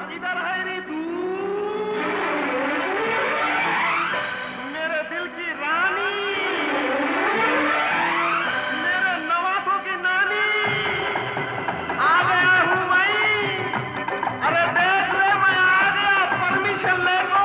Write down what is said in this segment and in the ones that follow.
इधर है नी तू, मेरे दिल की रानी, मेरे नवासों की नानी, आ गया हूँ मैं। अरे देख ले, मैं आ गया, परमिशन ले लो।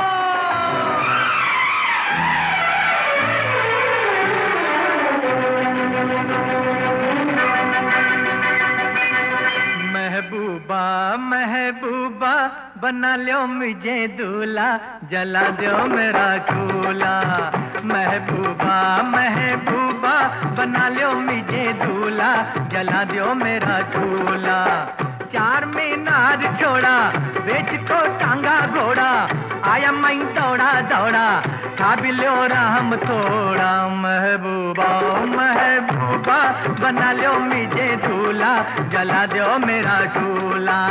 महबूबा महबूबा बना लो मुझे दूल्हा, जला दो मेरा चूल्हा। महबूबा महबूबा बना लो मुझे दूल्हा, जला दो मेरा चूल्हा। चार मीनार छोड़ा, बेच को टांगा घोड़ा, आया मैं दौड़ा दौड़ा, खा भी लो राम थोड़ा। महबूबा महबूबा बना लो मुझे दूल्हा, जला दो मेरा चूल्हा।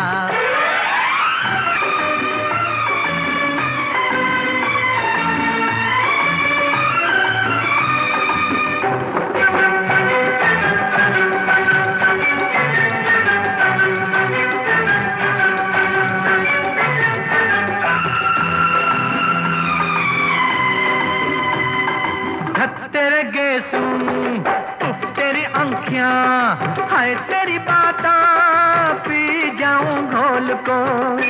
तेरे गेसू उफ तेरी आँखियाँ, हाय तेरी बाता पी जाऊं घोल को।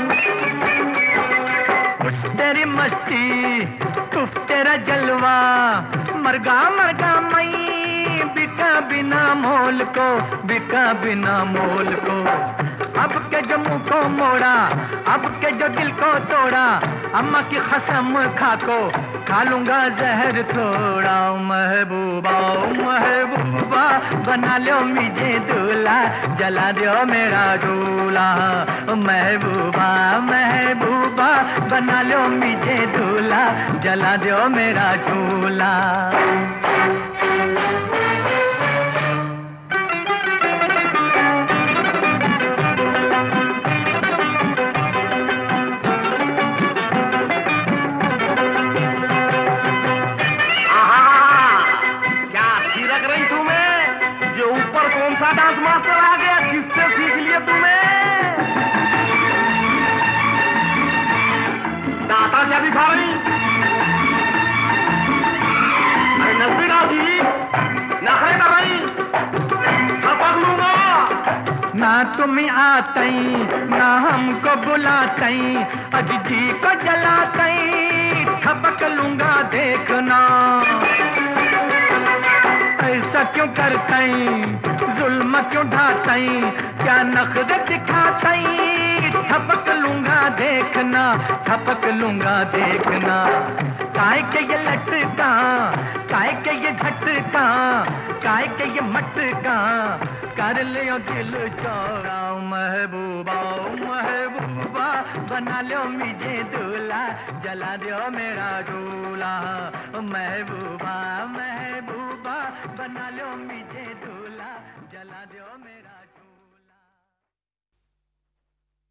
उफ तेरी मस्ती उफ तेरा जलवा, मरगा मरगा मैं बिका बिना मोल को, बिका बिना मोल को। अब के जो मुंह को मोड़ा, अब के जो दिल को तोड़ा, अम्मा की कसम खा को खा लूंगा जहर थोड़ा। महबूबा महबूबा बना लो मुझे दूल्हा, जला दो मेरा दूल्हा। महबूबा महबूबा बना लो मुझे दूल्हा, जला दो मेरा दूल्हा। डांस मास्टर आ गया, किससे सीख लिया तुम्हें? दाता क्या दिखा रही? अरे नजदीक आओ जी, नखरे कर रही, पकड़ लूंगा। ना तुम आतई ना हमको बुलातई, अज जी को जलातई, ठपक लूंगा देखना। ऐसा क्यों करतई, जुल्म क्यों ढातई, क्या नखरे दिखातई, ठपक लूंगा देखना, ठपक लूंगा देखना। काय के ये लटका, काय के ये झटका, काय के ये मटका, कर लियो दिल चौड़ा। महबूबा महबूबा बना लो मुझे दूल्हा, जला दो मेरा दूल्हा। महबूबा महबूबा बना लो मुझे दूल्हा, जला दो मेरा